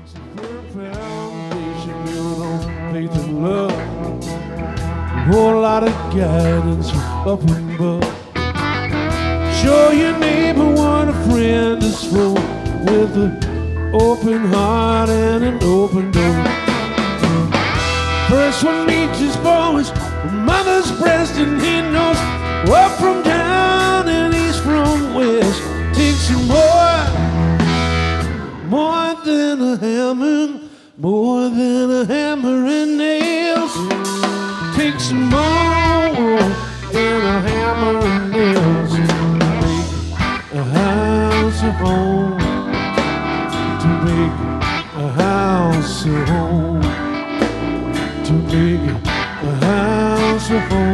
It's a firm foundation built on faith and love. A whole lot of guidance from up above. Show your neighbor what a friend is for, with an open heart and an open door. First one reaches for his mother's breast, and he knows up from down and east from west. Take some more than a hammer, more than a hammer and nails. Take some more than a hammer and nails. Make a house a home, to make a house a home, to make a house a home.